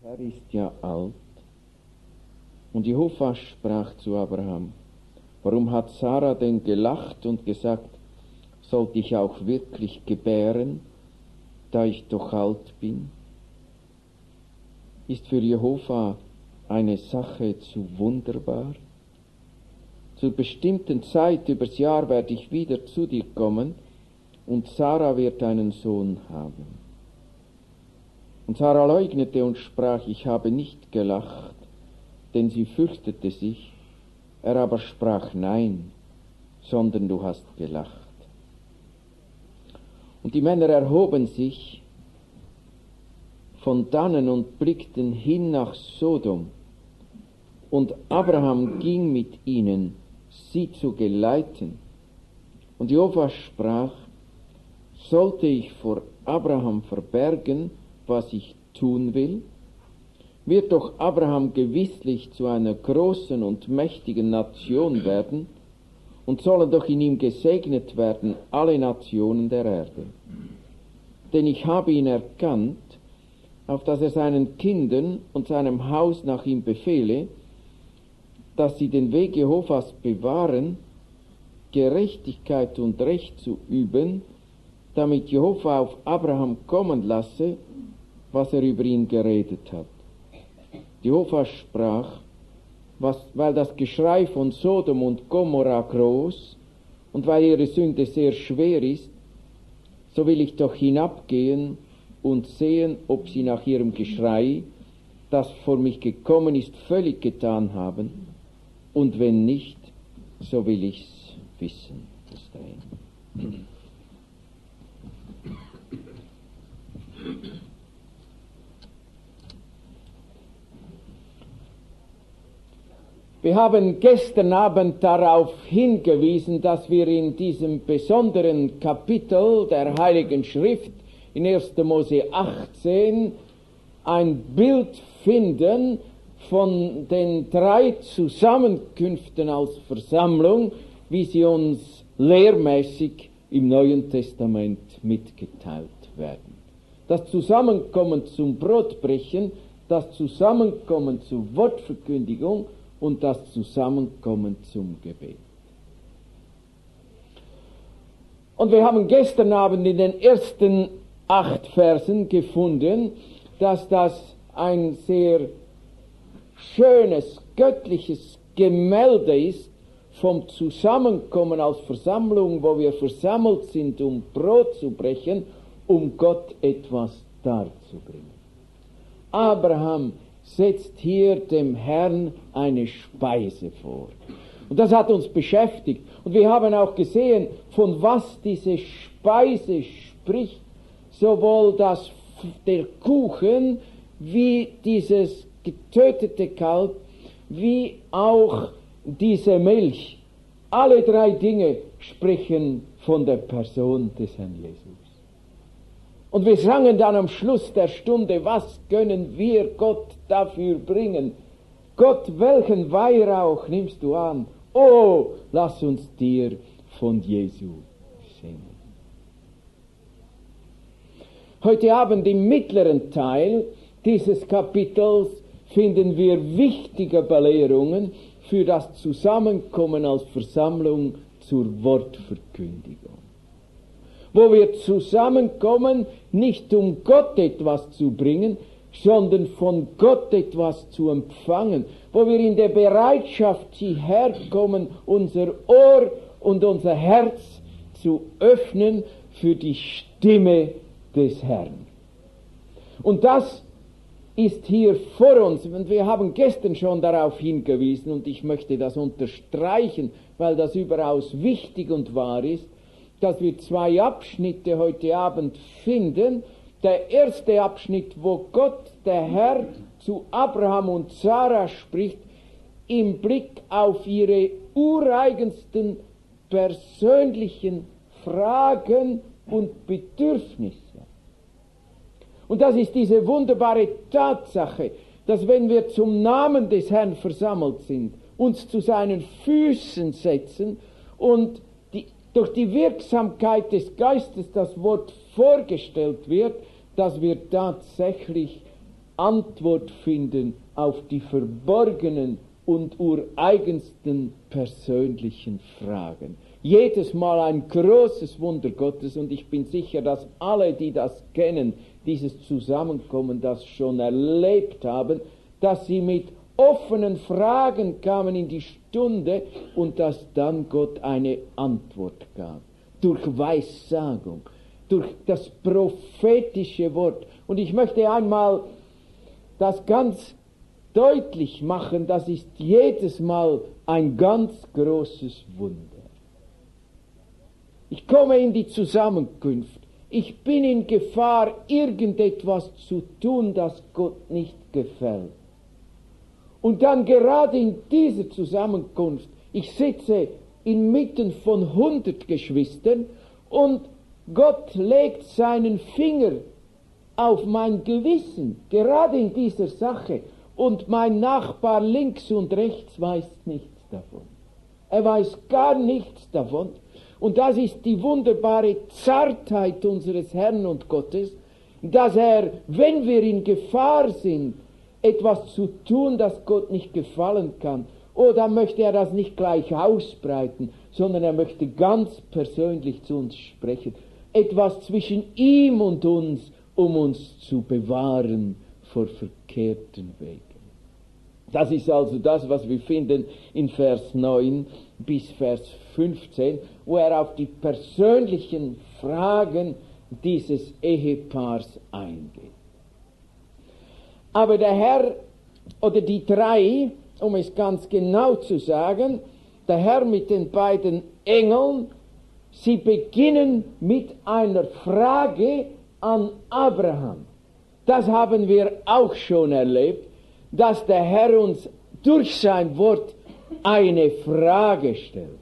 Herr ist ja alt. Und Jehova sprach zu Abraham: Warum hat Sarah denn gelacht und gesagt, sollte ich auch wirklich gebären, da ich doch alt bin? Ist für Jehova eine Sache zu wunderbar? Zur bestimmten Zeit übers Jahr werde ich wieder zu dir kommen, und Sarah wird einen Sohn haben. Und Sarah leugnete und sprach: Ich habe nicht gelacht, denn sie fürchtete sich. Er aber sprach: Nein, sondern du hast gelacht. Und die Männer erhoben sich von dannen und blickten hin nach Sodom. Und Abraham ging mit ihnen, sie zu geleiten. Und Jehova sprach: Sollte ich vor Abraham verbergen, was ich tun will? Wird doch Abraham gewisslich zu einer großen und mächtigen Nation werden, und sollen doch in ihm gesegnet werden alle Nationen der Erde. Denn ich habe ihn erkannt, auf dass er seinen Kindern und seinem Haus nach ihm befehle, dass sie den Weg Jehovas bewahren, Gerechtigkeit und Recht zu üben, damit Jehova auf Abraham kommen lasse, was er über ihn geredet hat. Jehova sprach: weil das Geschrei von Sodom und Gomorra groß und weil ihre Sünde sehr schwer ist, so will ich doch hinabgehen und sehen, ob sie nach ihrem Geschrei, das vor mich gekommen ist, völlig getan haben, und wenn nicht, so will ich's wissen. Wir haben gestern Abend darauf hingewiesen, dass wir in diesem besonderen Kapitel der Heiligen Schrift in 1. Mose 18 ein Bild finden von den 3 Zusammenkünften als Versammlung, wie sie uns lehrmäßig im Neuen Testament mitgeteilt werden. Das Zusammenkommen zum Brotbrechen, das Zusammenkommen zur Wortverkündigung und das Zusammenkommen zum Gebet. Und wir haben gestern Abend in den ersten 8 Versen gefunden, dass das ein sehr schönes, göttliches Gemälde ist vom Zusammenkommen als Versammlung, wo wir versammelt sind, um Brot zu brechen, um Gott etwas darzubringen. Abraham setzt hier dem Herrn eine Speise vor. Und das hat uns beschäftigt. Und wir haben auch gesehen, von was diese Speise spricht. Sowohl der Kuchen, wie dieses getötete Kalb, wie auch diese Milch. Alle 3 Dinge sprechen von der Person des Herrn Jesus. Und wir sangen dann am Schluss der Stunde: Was können wir Gott dafür bringen? Gott, welchen Weihrauch nimmst du an? Oh, lass uns dir von Jesu singen. Heute Abend im mittleren Teil dieses Kapitels finden wir wichtige Belehrungen für das Zusammenkommen als Versammlung zur Wortverkündigung. Wo wir zusammenkommen, nicht um Gott etwas zu bringen, sondern von Gott etwas zu empfangen. Wo wir in der Bereitschaft herkommen, unser Ohr und unser Herz zu öffnen für die Stimme des Herrn. Und das ist hier vor uns, und wir haben gestern schon darauf hingewiesen, und ich möchte das unterstreichen, weil das überaus wichtig und wahr ist, dass wir 2 Abschnitte heute Abend finden. Der erste Abschnitt, wo Gott, der Herr, zu Abraham und Sarah spricht, im Blick auf ihre ureigensten persönlichen Fragen und Bedürfnisse. Und das ist diese wunderbare Tatsache, dass wenn wir zum Namen des Herrn versammelt sind, uns zu seinen Füßen setzen und durch die Wirksamkeit des Geistes das Wort vorgestellt wird, dass wir tatsächlich Antwort finden auf die verborgenen und ureigensten persönlichen Fragen. Jedes Mal ein großes Wunder Gottes, und ich bin sicher, dass alle, die das kennen, dieses Zusammenkommen, das schon erlebt haben, dass sie mit offenen Fragen kamen in die Stunde und dass dann Gott eine Antwort gab. Durch Weissagung, durch das prophetische Wort. Und ich möchte einmal das ganz deutlich machen, das ist jedes Mal ein ganz großes Wunder. Ich komme in die Zusammenkunft. Ich bin in Gefahr, irgendetwas zu tun, das Gott nicht gefällt. Und dann gerade in dieser Zusammenkunft, ich sitze inmitten von 100 Geschwistern und Gott legt seinen Finger auf mein Gewissen, gerade in dieser Sache. Und mein Nachbar links und rechts weiß nichts davon. Er weiß gar nichts davon. Und das ist die wunderbare Zartheit unseres Herrn und Gottes, dass er, wenn wir in Gefahr sind, etwas zu tun, das Gott nicht gefallen kann, dann möchte er das nicht gleich ausbreiten, sondern er möchte ganz persönlich zu uns sprechen. Etwas zwischen ihm und uns, um uns zu bewahren vor verkehrten Wegen. Das ist also das, was wir finden in Vers 9 bis Vers 15, wo er auf die persönlichen Fragen dieses Ehepaars eingeht. Aber der Herr, oder die drei, um es ganz genau zu sagen, der Herr mit den beiden Engeln, sie beginnen mit einer Frage an Abraham. Das haben wir auch schon erlebt, dass der Herr uns durch sein Wort eine Frage stellt.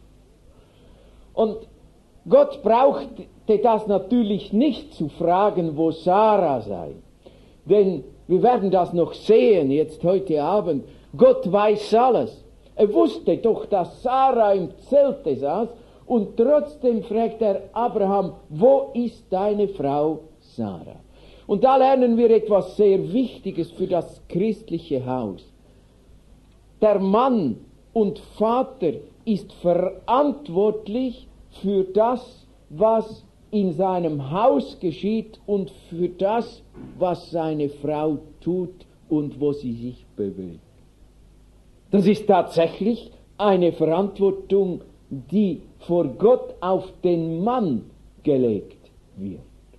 Und Gott brauchte das natürlich nicht zu fragen, wo Sarah sei. Denn wir werden das noch sehen, jetzt heute Abend. Gott weiß alles. Er wusste doch, dass Sarah im Zelte saß, und trotzdem fragt er Abraham, wo ist deine Frau Sarah? Und da lernen wir etwas sehr Wichtiges für das christliche Haus. Der Mann und Vater ist verantwortlich für das, was in seinem Haus geschieht und für das, was seine Frau tut und wo sie sich bewegt. Das ist tatsächlich eine Verantwortung, die vor Gott auf den Mann gelegt wird.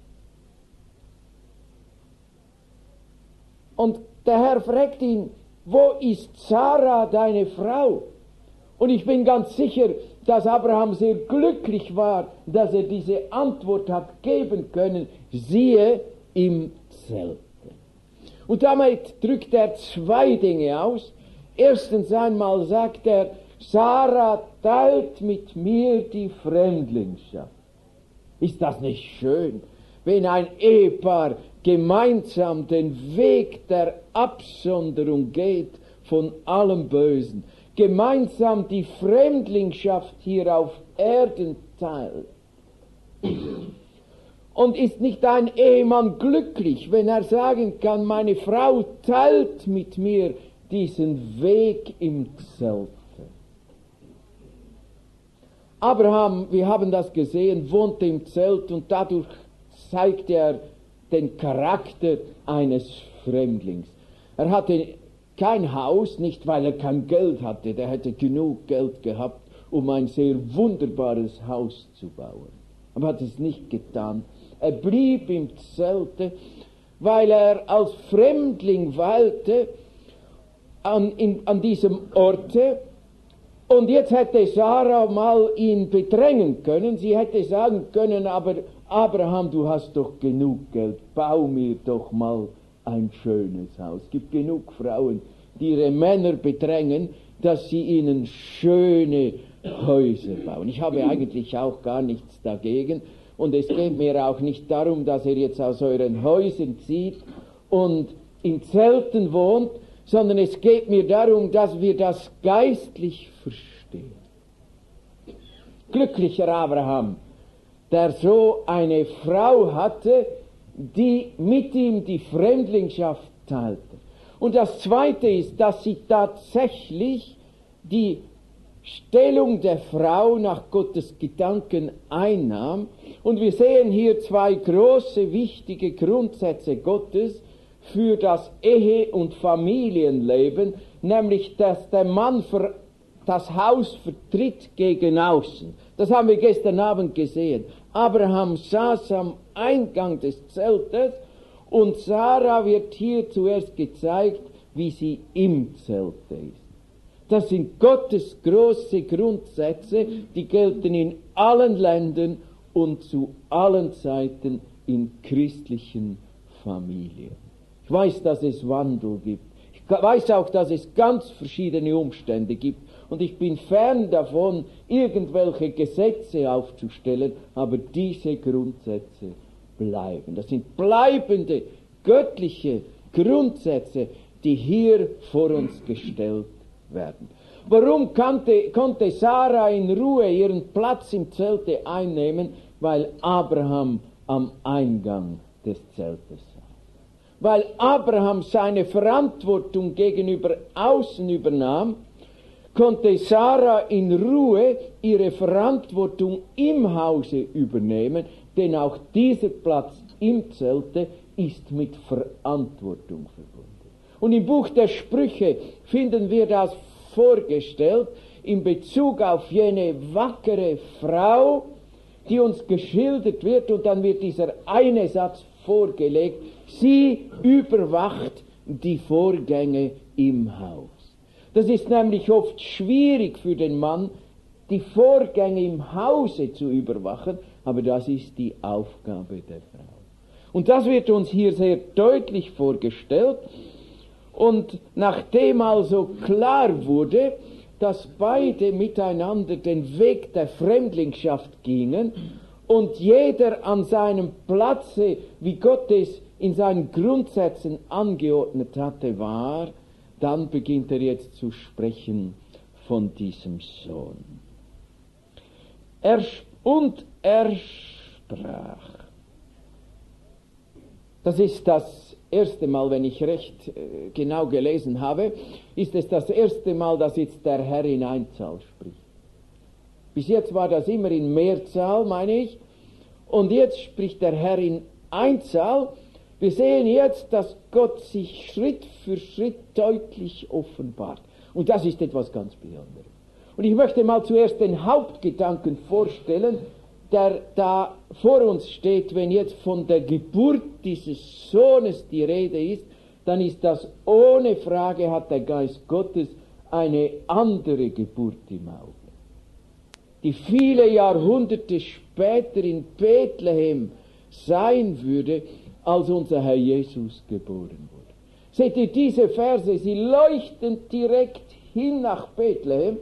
Und der Herr fragt ihn, wo ist Sarah, deine Frau? Und ich bin ganz sicher, dass Abraham sehr glücklich war, dass er diese Antwort hat geben können, siehe im Zelte. Und damit drückt er zwei Dinge aus. Erstens einmal sagt er, Sarah teilt mit mir die Fremdlingschaft. Ist das nicht schön, wenn ein Ehepaar gemeinsam den Weg der Absonderung geht von allem Bösen, gemeinsam die Fremdlingschaft hier auf Erden teilt? Und ist nicht ein Ehemann glücklich, wenn er sagen kann, meine Frau teilt mit mir diesen Weg im Zelte? Abraham, wir haben das gesehen, wohnte im Zelt und dadurch zeigt er den Charakter eines Fremdlings. Er hatte kein Haus, nicht weil er kein Geld hatte, der hätte genug Geld gehabt, um ein sehr wunderbares Haus zu bauen. Aber hat es nicht getan. Er blieb im Zelte, weil er als Fremdling weilte an diesem Orte. Und jetzt hätte Sarah mal ihn bedrängen können. Sie hätte sagen können, aber Abraham, du hast doch genug Geld, bau mir doch mal ein schönes Haus. Es gibt genug Frauen, die ihre Männer bedrängen, dass sie ihnen schöne Häuser bauen. Ich habe eigentlich auch gar nichts dagegen. Und es geht mir auch nicht darum, dass er jetzt aus euren Häusern zieht und in Zelten wohnt, sondern es geht mir darum, dass wir das geistlich verstehen. Glücklicher Abraham, der so eine Frau hatte, die mit ihm die Fremdlingschaft teilte. Und das Zweite ist, dass sie tatsächlich die Stellung der Frau nach Gottes Gedanken einnahm. Und wir sehen hier zwei große, wichtige Grundsätze Gottes für das Ehe- und Familienleben, nämlich, dass der Mann das Haus vertritt gegen außen. Das haben wir gestern Abend gesehen. Abraham saß am Eingang des Zeltes und Sarah wird hier zuerst gezeigt, wie sie im Zelte ist. Das sind Gottes große Grundsätze, die gelten in allen Ländern und zu allen Zeiten in christlichen Familien. Ich weiß, dass es Wandel gibt. Ich weiß auch, dass es ganz verschiedene Umstände gibt. Und ich bin fern davon, irgendwelche Gesetze aufzustellen, aber diese Grundsätze bleiben. Das sind bleibende, göttliche Grundsätze, die hier vor uns gestellt werden. Warum konnte Sarah in Ruhe ihren Platz im Zelte einnehmen? Weil Abraham am Eingang des Zeltes saß. Weil Abraham seine Verantwortung gegenüber außen übernahm, konnte Sarah in Ruhe ihre Verantwortung im Hause übernehmen, denn auch dieser Platz im Zelte ist mit Verantwortung verbunden. Und im Buch der Sprüche finden wir das vorgestellt in Bezug auf jene wackere Frau, die uns geschildert wird, und dann wird dieser eine Satz vorgelegt: Sie überwacht die Vorgänge im Haus. Das ist nämlich oft schwierig für den Mann, die Vorgänge im Hause zu überwachen, aber das ist die Aufgabe der Frau. Und das wird uns hier sehr deutlich vorgestellt. Und nachdem also klar wurde, dass beide miteinander den Weg der Fremdlingschaft gingen und jeder an seinem Platze, wie Gott es in seinen Grundsätzen angeordnet hatte, war, dann beginnt er jetzt zu sprechen von diesem Sohn. Er sprach. Das ist das erste Mal, wenn ich recht genau gelesen habe, ist es das erste Mal, dass jetzt der Herr in Einzahl spricht. Bis jetzt war das immer in Mehrzahl, meine ich, und jetzt spricht der Herr in Einzahl. Wir sehen jetzt, dass Gott sich Schritt für Schritt deutlich offenbart. Und das ist etwas ganz Besonderes. Und ich möchte mal zuerst den Hauptgedanken vorstellen, der da vor uns steht. Wenn jetzt von der Geburt dieses Sohnes die Rede ist, dann ist das ohne Frage, hat der Geist Gottes eine andere Geburt im Auge, die viele Jahrhunderte später in Bethlehem sein würde, als unser Herr Jesus geboren wurde. Seht ihr diese Verse, sie leuchten direkt hin nach Bethlehem,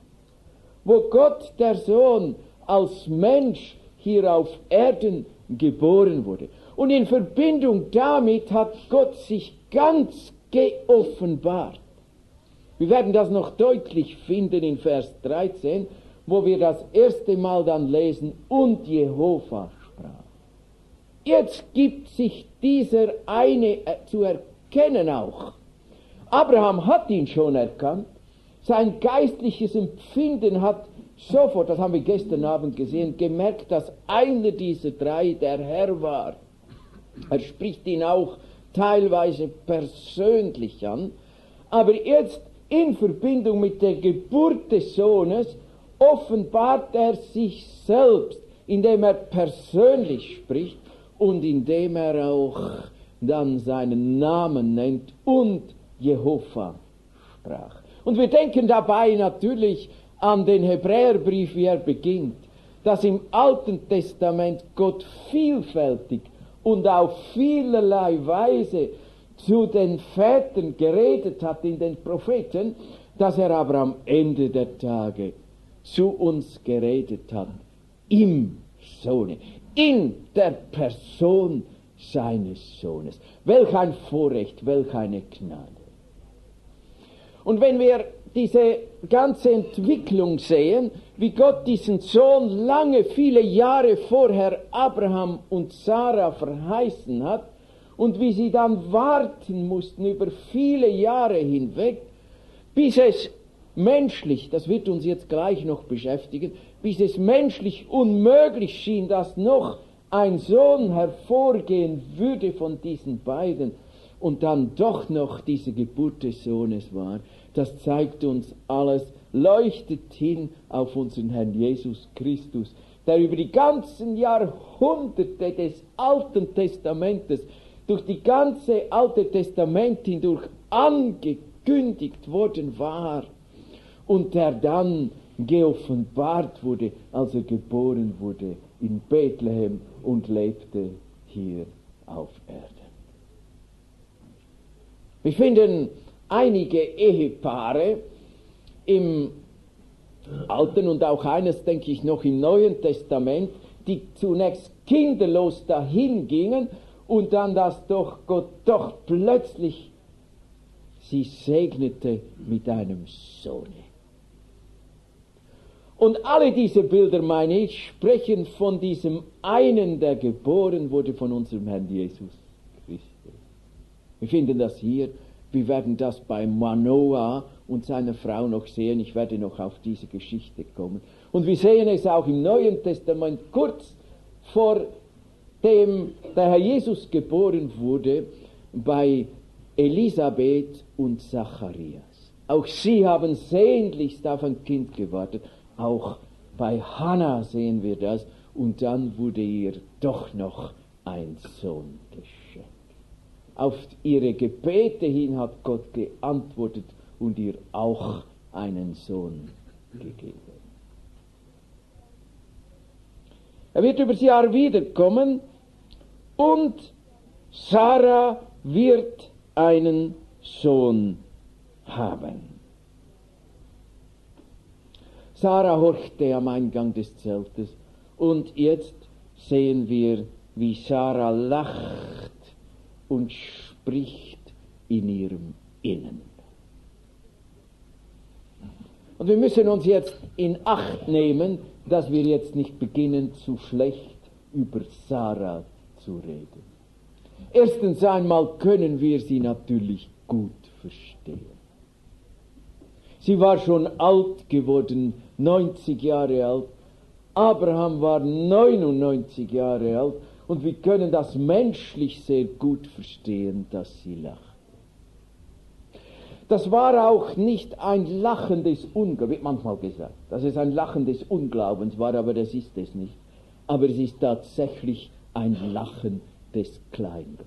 wo Gott, der Sohn, als Mensch hier auf Erden geboren wurde. Und in Verbindung damit hat Gott sich ganz geoffenbart. Wir werden das noch deutlich finden in Vers 13, wo wir das erste Mal dann lesen: Und Jehova sprach. Jetzt gibt sich dieser eine zu erkennen auch. Abraham hat ihn schon erkannt. Sein geistliches Empfinden hat sofort, das haben wir gestern Abend gesehen, gemerkt, dass einer dieser drei der Herr war. Er spricht ihn auch teilweise persönlich an. Aber jetzt in Verbindung mit der Geburt des Sohnes offenbart er sich selbst, indem er persönlich spricht und indem er auch dann seinen Namen nennt: Und Jehova sprach. Und wir denken dabei natürlich an den Hebräerbrief, wie er beginnt, dass im Alten Testament Gott vielfältig und auf vielerlei Weise zu den Vätern geredet hat in den Propheten, dass er aber am Ende der Tage zu uns geredet hat im Sohne, in der Person seines Sohnes. Welch ein Vorrecht, welch eine Gnade. Und wenn wir diese ganze Entwicklung sehen, wie Gott diesen Sohn lange, viele Jahre vorher Abraham und Sarah verheißen hat, und wie sie dann warten mussten über viele Jahre hinweg, bis es menschlich, das wird uns jetzt gleich noch beschäftigen, bis es menschlich unmöglich schien, dass noch ein Sohn hervorgehen würde von diesen beiden und dann doch noch diese Geburt des Sohnes war. Das zeigt uns alles, leuchtet hin auf unseren Herrn Jesus Christus, der über die ganzen Jahrhunderte des Alten Testamentes, durch die ganze Alte Testament hindurch angekündigt worden war und der dann geoffenbart wurde, als er geboren wurde in Bethlehem und lebte hier auf Erden. Wir finden einige Ehepaare im Alten und auch eines, denke ich, noch im Neuen Testament, die zunächst kinderlos dahin gingen und dann das Gott doch plötzlich sie segnete mit einem Sohne. Und alle diese Bilder, meine ich, sprechen von diesem einen, der geboren wurde von unserem Herrn Jesus Christus. Wir finden das hier, wir werden das bei Manoah und seiner Frau noch sehen, ich werde noch auf diese Geschichte kommen. Und wir sehen es auch im Neuen Testament, kurz vor dem der Herr Jesus geboren wurde, bei Elisabeth und Zacharias. Auch sie haben sehnlichst auf ein Kind gewartet. Auch bei Hannah sehen wir das. Und dann wurde ihr doch noch ein Sohn geschenkt. Auf ihre Gebete hin hat Gott geantwortet und ihr auch einen Sohn gegeben. Er wird übers Jahr wiederkommen und Sarah wird einen Sohn haben. Sarah horchte am Eingang des Zeltes und jetzt sehen wir, wie Sarah lacht und spricht in ihrem Innen. Und wir müssen uns jetzt in Acht nehmen, dass wir jetzt nicht beginnen, zu schlecht über Sarah zu reden. Erstens einmal können wir sie natürlich gut verstehen. Sie war schon alt geworden, 90 Jahre alt. Abraham war 99 Jahre alt. Und wir können das menschlich sehr gut verstehen, dass sie lacht. Das war auch nicht ein Lachen des Unglaubens, wird manchmal gesagt, dass es ein Lachen des Unglaubens war, aber das ist es nicht. Aber es ist tatsächlich ein Lachen des Kleinglaubens.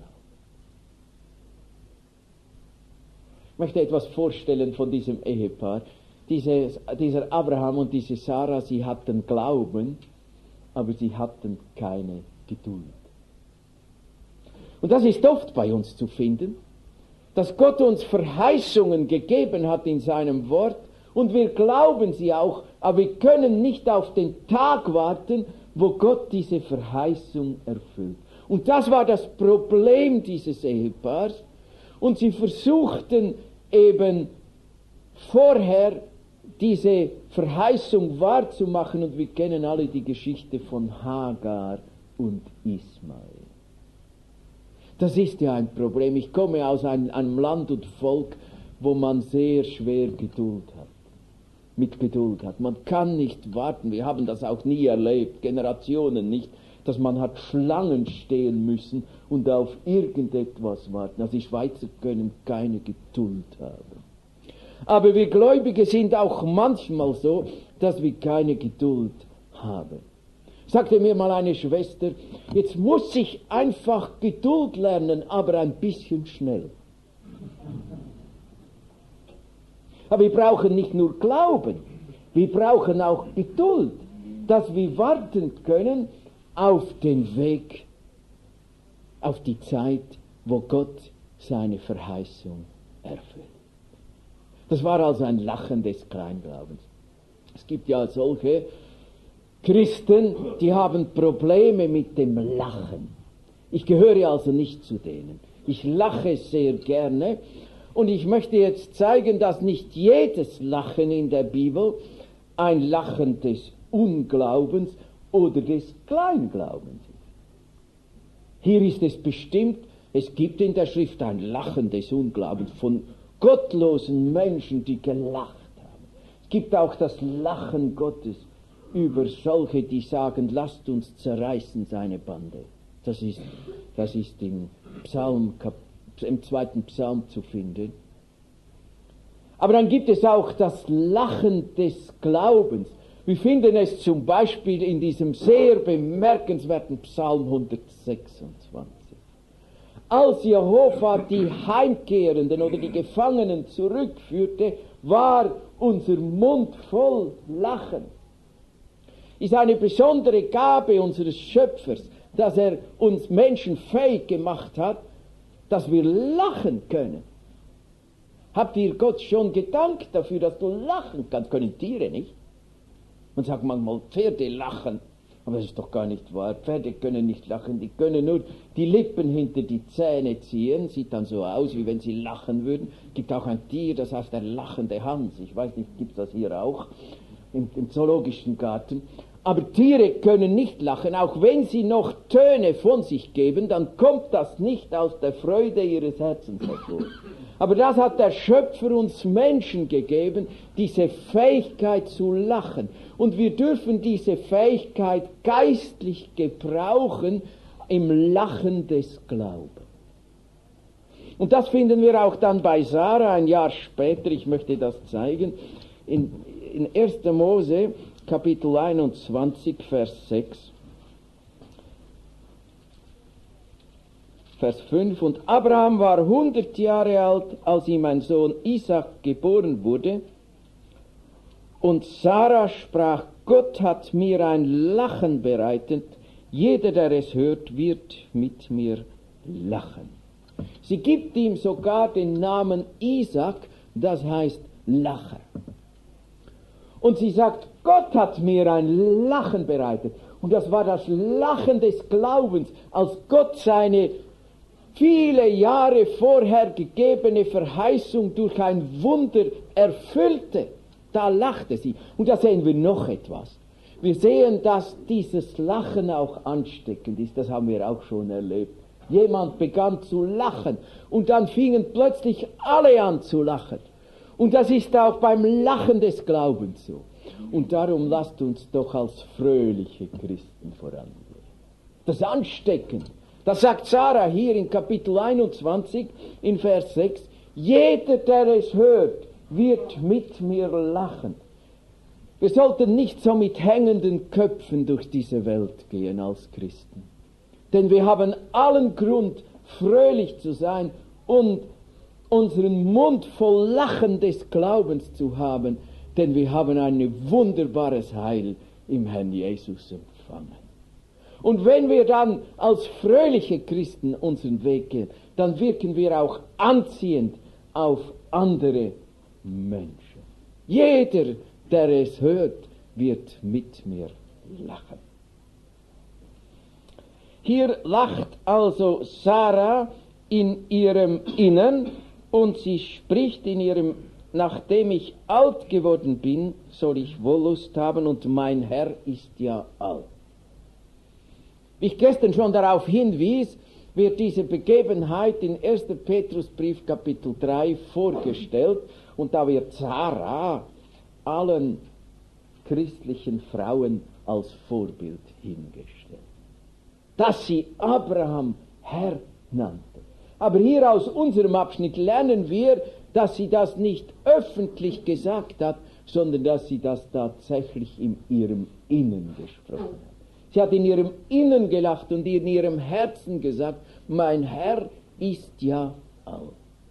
Ich möchte etwas vorstellen von diesem Ehepaar. Dieser Abraham und diese Sarah, sie hatten Glauben, aber sie hatten keine Geduld. Und das ist oft bei uns zu finden, dass Gott uns Verheißungen gegeben hat in seinem Wort und wir glauben sie auch, aber wir können nicht auf den Tag warten, wo Gott diese Verheißung erfüllt. Und das war das Problem dieses Ehepaars. Und sie versuchten eben vorher diese Verheißung wahrzumachen und wir kennen alle die Geschichte von Hagar und Ismael. Das ist ja ein Problem. Ich komme aus einem Land und Volk, wo man sehr schwer mit Geduld hat. Man kann nicht warten. Wir haben das auch nie erlebt, Generationen nicht, dass man hat Schlangen stehen müssen und auf irgendetwas warten. Also die Schweizer können keine Geduld haben. Aber wir Gläubige sind auch manchmal so, dass wir keine Geduld haben. Sagte mir mal eine Schwester, jetzt muss ich einfach Geduld lernen, aber ein bisschen schnell. Aber wir brauchen nicht nur Glauben, wir brauchen auch Geduld, dass wir warten können auf den Weg, auf die Zeit, wo Gott seine Verheißung erfüllt. Das war also ein Lachen des Kleinglaubens. Es gibt ja solche Christen, die haben Probleme mit dem Lachen. Ich gehöre also nicht zu denen. Ich lache sehr gerne und ich möchte jetzt zeigen, dass nicht jedes Lachen in der Bibel ein Lachen des Unglaubens oder des Kleinglaubens ist. Hier ist es bestimmt Es gibt in der Schrift ein Lachen des Unglaubens von gottlosen Menschen, die gelacht haben. Es gibt auch das Lachen Gottes über solche, die sagen, lasst uns zerreißen seine Bande. Das ist im zweiten Psalm zu finden. Aber dann gibt es auch das Lachen des Glaubens. Wir finden es zum Beispiel in diesem sehr bemerkenswerten Psalm 126. Als Jehova die Heimkehrenden oder die Gefangenen zurückführte, war unser Mund voll Lachen. Ist eine besondere Gabe unseres Schöpfers, dass er uns Menschen fähig gemacht hat, dass wir lachen können. Habt ihr Gott schon gedankt dafür, dass du lachen kannst? Können Tiere nicht? Man sagt manchmal, Pferde lachen. Aber das ist doch gar nicht wahr. Pferde können nicht lachen. Die können nur die Lippen hinter die Zähne ziehen. Sieht dann so aus, wie wenn sie lachen würden. Es gibt auch ein Tier, das heißt der lachende Hans. Ich weiß nicht, gibt es das hier auch? Im Zoologischen Garten. Aber Tiere können nicht lachen. Auch wenn sie noch Töne von sich geben, dann kommt das nicht aus der Freude ihres Herzens hervor. Aber das hat der Schöpfer uns Menschen gegeben, diese Fähigkeit zu lachen. Und wir dürfen diese Fähigkeit geistlich gebrauchen im Lachen des Glaubens. Und das finden wir auch dann bei Sarah ein Jahr später. Ich möchte das zeigen. In 1. Mose, Kapitel 21, Vers 6. Vers 5, und Abraham war 100 Jahre alt, als ihm ein Sohn Isaac geboren wurde. Und Sarah sprach, Gott hat mir ein Lachen bereitet, jeder, der es hört, wird mit mir lachen. Sie gibt ihm sogar den Namen Isaac, das heißt Lacher. Und sie sagt, Gott hat mir ein Lachen bereitet. Und das war das Lachen des Glaubens, als Gott seine viele Jahre vorher gegebene Verheißung durch ein Wunder erfüllte. Da lachte sie. Und da sehen wir noch etwas. Wir sehen, dass dieses Lachen auch ansteckend ist. Das haben wir auch schon erlebt. Jemand begann zu lachen und dann fingen plötzlich alle an zu lachen. Und das ist auch beim Lachen des Glaubens so. Und darum lasst uns doch als fröhliche Christen vorangehen. Das ist ansteckend. Das sagt Sarah hier in Kapitel 21 in Vers 6. Jeder, der es hört, wird mit mir lachen. Wir sollten nicht so mit hängenden Köpfen durch diese Welt gehen als Christen. Denn wir haben allen Grund, fröhlich zu sein und unseren Mund voll Lachen des Glaubens zu haben, denn wir haben ein wunderbares Heil im Herrn Jesus empfangen. Und wenn wir dann als fröhliche Christen unseren Weg gehen, dann wirken wir auch anziehend auf andere Menschen. Jeder, der es hört, wird mit mir lachen. Hier lacht also Sarah in ihrem Innern und sie spricht in ihrem, nachdem ich alt geworden bin, soll ich Wollust haben und mein Herr ist ja alt. Wie ich gestern schon darauf hinwies, wird diese Begebenheit in 1. Petrusbrief Kapitel 3 vorgestellt und da wird Sarah allen christlichen Frauen als Vorbild hingestellt. Dass sie Abraham Herr nannte. Aber hier aus unserem Abschnitt lernen wir, dass sie das nicht öffentlich gesagt hat, sondern dass sie das tatsächlich in ihrem Innern gesprochen hat. Sie hat in ihrem Innern gelacht und in ihrem Herzen gesagt, mein Herr ist ja alt.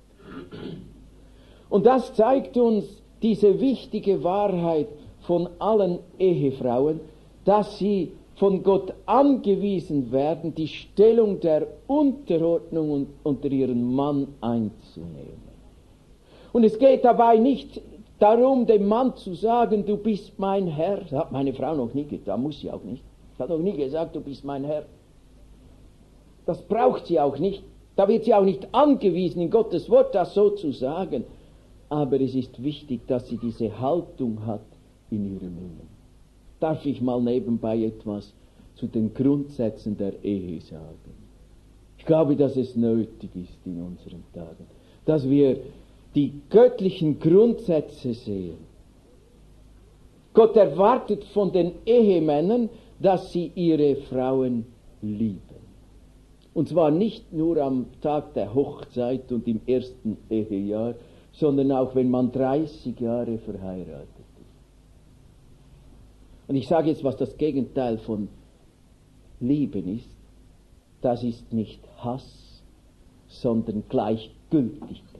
Und das zeigt uns diese wichtige Wahrheit von allen Ehefrauen, dass sie von Gott angewiesen werden, die Stellung der Unterordnung unter ihren Mann einzunehmen. Und es geht dabei nicht darum, dem Mann zu sagen, du bist mein Herr. Das hat meine Frau noch nie getan, muss sie auch nicht. Sie hat noch nie gesagt, du bist mein Herr. Das braucht sie auch nicht. Da wird sie auch nicht angewiesen, in Gottes Wort das so zu sagen. Aber es ist wichtig, dass sie diese Haltung hat in ihrem Inneren. Darf ich mal nebenbei etwas zu den Grundsätzen der Ehe sagen? Ich glaube, dass es nötig ist in unseren Tagen, dass wir die göttlichen Grundsätze sehen. Gott erwartet von den Ehemännern, dass sie ihre Frauen lieben. Und zwar nicht nur am Tag der Hochzeit und im ersten Ehejahr, sondern auch wenn man 30 Jahre verheiratet ist. Und ich sage jetzt, was das Gegenteil von Lieben ist. Das ist nicht Hass, sondern Gleichgültigkeit.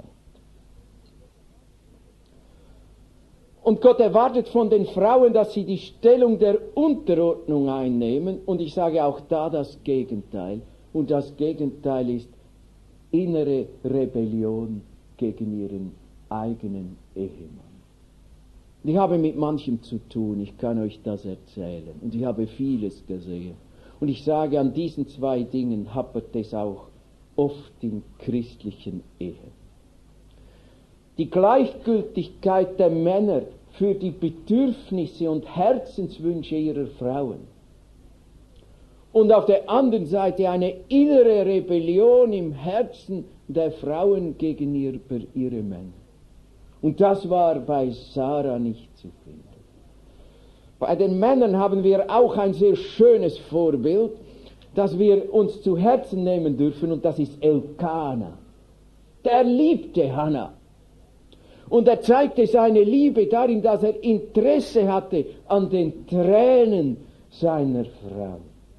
Und Gott erwartet von den Frauen, dass sie die Stellung der Unterordnung einnehmen. Und ich sage auch da das Gegenteil. Und das Gegenteil ist innere Rebellion gegen ihren eigenen Ehemann. Ich habe mit manchem zu tun, ich kann euch das erzählen. Und ich habe vieles gesehen. Und ich sage, an diesen zwei Dingen hapert es auch oft in christlichen Ehen. Die Gleichgültigkeit der Männer für die Bedürfnisse und Herzenswünsche ihrer Frauen. Und auf der anderen Seite eine innere Rebellion im Herzen der Frauen gegenüber ihren Männern. Und das war bei Sarah nicht zu finden. Bei den Männern haben wir auch ein sehr schönes Vorbild, das wir uns zu Herzen nehmen dürfen, und das ist Elkana. Der liebte Hannah. Und er zeigte seine Liebe darin, dass er Interesse hatte an den Tränen seiner Frau.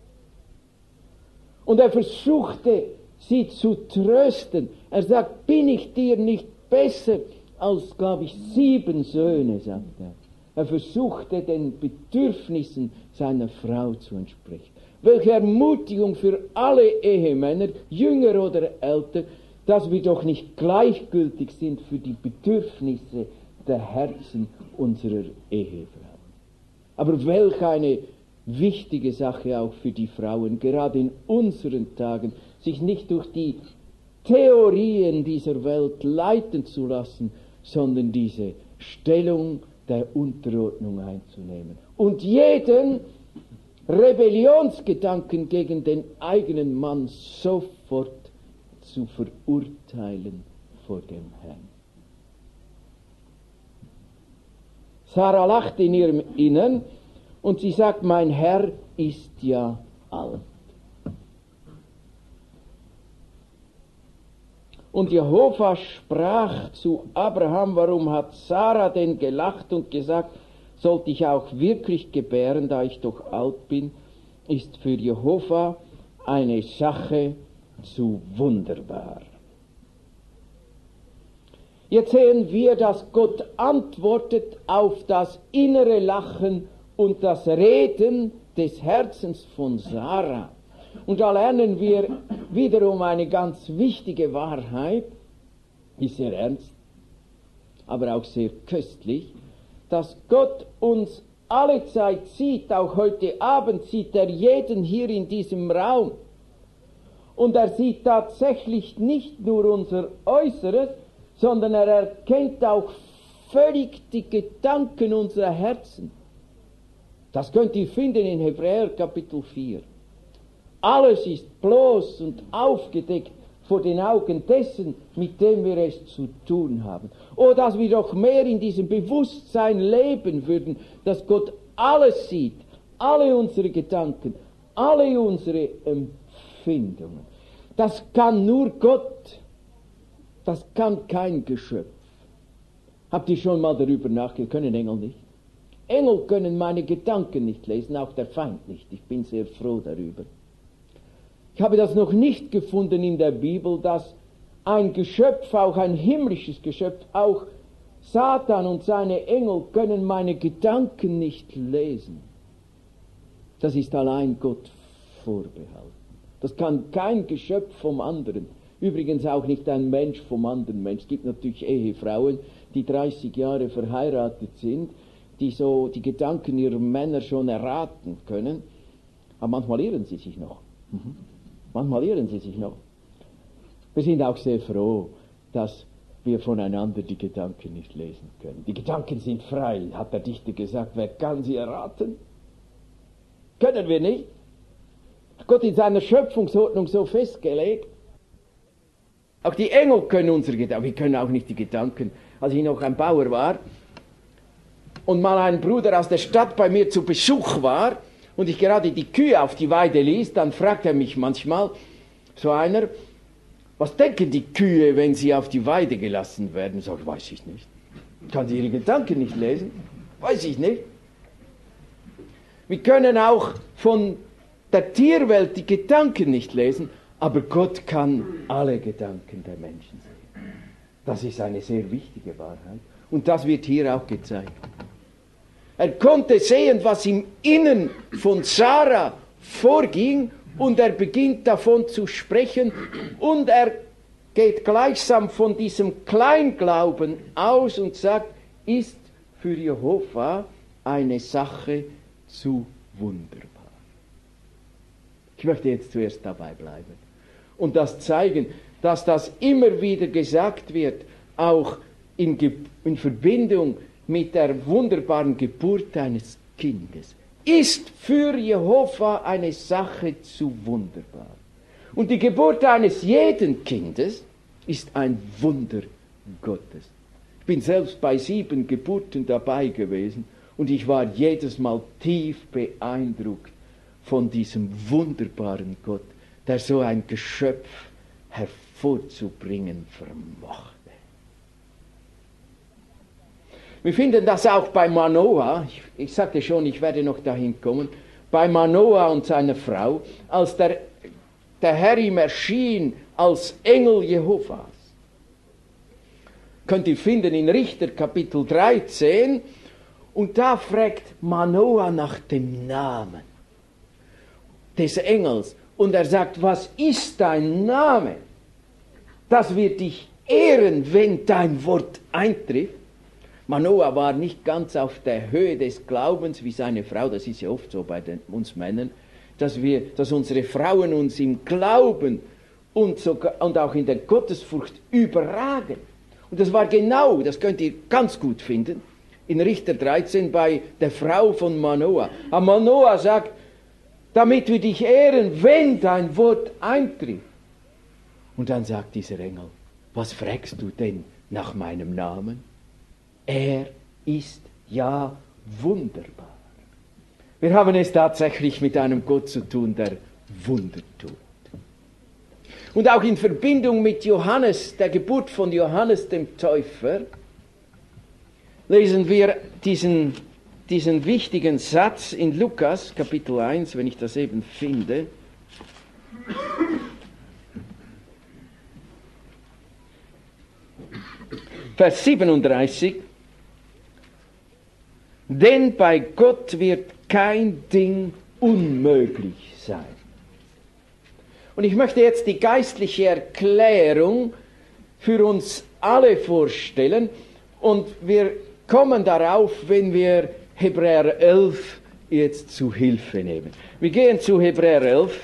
Und er versuchte, sie zu trösten. Er sagt, bin ich dir nicht besser als, glaube ich, 7 Söhne, sagt er. Er versuchte, den Bedürfnissen seiner Frau zu entsprechen. Welche Ermutigung für alle Ehemänner, jünger oder älter, dass wir doch nicht gleichgültig sind für die Bedürfnisse der Herzen unserer Ehefrauen. Aber welch eine wichtige Sache auch für die Frauen, gerade in unseren Tagen, sich nicht durch die Theorien dieser Welt leiten zu lassen, sondern diese Stellung der Unterordnung einzunehmen. Und jeden Rebellionsgedanken gegen den eigenen Mann sofort zu verurteilen vor dem Herrn. Sarah lacht in ihrem Innern und sie sagt, mein Herr ist ja alt. Und Jehova sprach zu Abraham, warum hat Sarah denn gelacht und gesagt, sollte ich auch wirklich gebären, da ich doch alt bin, ist für Jehova eine Sache zu wunderbar. Jetzt sehen wir, dass Gott antwortet auf das innere Lachen und das Reden des Herzens von Sarah. Und da lernen wir wiederum eine ganz wichtige Wahrheit, ist sehr ernst, aber auch sehr köstlich, dass Gott uns alle Zeit sieht, auch heute Abend sieht er jeden hier in diesem Raum. Und er sieht tatsächlich nicht nur unser Äußeres, sondern er erkennt auch völlig die Gedanken unserer Herzen. Das könnt ihr finden in Hebräer Kapitel 4. Alles ist bloß und aufgedeckt vor den Augen dessen, mit dem wir es zu tun haben. Oh, dass wir doch mehr in diesem Bewusstsein leben würden, dass Gott alles sieht, alle unsere Gedanken, alle unsere Empfindungen. Das kann nur Gott, das kann kein Geschöpf. Habt ihr schon mal darüber nachgedacht? Können Engel nicht? Engel können meine Gedanken nicht lesen, auch der Feind nicht. Ich bin sehr froh darüber. Ich habe das noch nicht gefunden in der Bibel, dass ein Geschöpf, auch ein himmlisches Geschöpf, auch Satan und seine Engel können meine Gedanken nicht lesen. Das ist allein Gott vorbehalten. Das kann kein Geschöpf vom anderen. Übrigens auch nicht ein Mensch vom anderen Mensch. Es gibt natürlich Ehefrauen, die 30 Jahre verheiratet sind, die so die Gedanken ihrer Männer schon erraten können. Aber manchmal irren sie sich noch. Manchmal irren sie sich noch. Wir sind auch sehr froh, dass wir voneinander die Gedanken nicht lesen können. Die Gedanken sind frei, hat der Dichter gesagt. Wer kann sie erraten? Können wir nicht. Gott in seiner Schöpfungsordnung so festgelegt. Auch die Engel können unsere Gedanken, wir können auch nicht die Gedanken. Als ich noch ein Bauer war und mal ein Bruder aus der Stadt bei mir zu Besuch war und ich gerade die Kühe auf die Weide ließ, dann fragt er mich manchmal, so einer, was denken die Kühe, wenn sie auf die Weide gelassen werden? Sag ich, weiß ich nicht. Kann sie ihre Gedanken nicht lesen? Weiß ich nicht. Wir können auch von der Tierwelt die Gedanken nicht lesen, aber Gott kann alle Gedanken der Menschen sehen. Das ist eine sehr wichtige Wahrheit. Und das wird hier auch gezeigt. Er konnte sehen, was im Innern von Sarah vorging, und er beginnt davon zu sprechen, und er geht gleichsam von diesem Kleinglauben aus und sagt, ist für Jehova eine Sache zu wunderbar. Ich möchte jetzt zuerst dabei bleiben und das zeigen, dass das immer wieder gesagt wird, auch in Verbindung mit der wunderbaren Geburt eines Kindes. Ist für Jehova eine Sache zu wunderbar. Und die Geburt eines jeden Kindes ist ein Wunder Gottes. Ich bin selbst bei 7 Geburten dabei gewesen und ich war jedes Mal tief beeindruckt von diesem wunderbaren Gott, der so ein Geschöpf hervorzubringen vermochte. Wir finden das auch bei Manoah, ich sagte schon, ich werde noch dahin kommen, bei Manoah und seiner Frau, als der Herr ihm erschien als Engel Jehovas. Könnt ihr finden in Richter Kapitel 13, und da fragt Manoah nach dem Namen des Engels, und er sagt, was ist dein Name? Das wird dich ehren, wenn dein Wort eintrifft. Manoah war nicht ganz auf der Höhe des Glaubens wie seine Frau, das ist ja oft so bei uns Männern, dass unsere Frauen uns im Glauben und auch in der Gottesfurcht überragen. Und das war genau, das könnt ihr ganz gut finden, in Richter 13 bei der Frau von Manoah. Aber Manoah sagt, damit wir dich ehren, wenn dein Wort eintrifft. Und dann sagt dieser Engel, was fragst du denn nach meinem Namen? Er ist ja wunderbar. Wir haben es tatsächlich mit einem Gott zu tun, der Wunder tut. Und auch in Verbindung mit Johannes, der Geburt von Johannes dem Täufer, lesen wir diesen wichtigen Satz in Lukas Kapitel 1, wenn ich das eben finde. Vers 37. Denn bei Gott wird kein Ding unmöglich sein. Und ich möchte jetzt die geistliche Erklärung für uns alle vorstellen. Und wir kommen darauf, wenn wir Hebräer 11 jetzt zu Hilfe nehmen. Wir gehen zu Hebräer 11.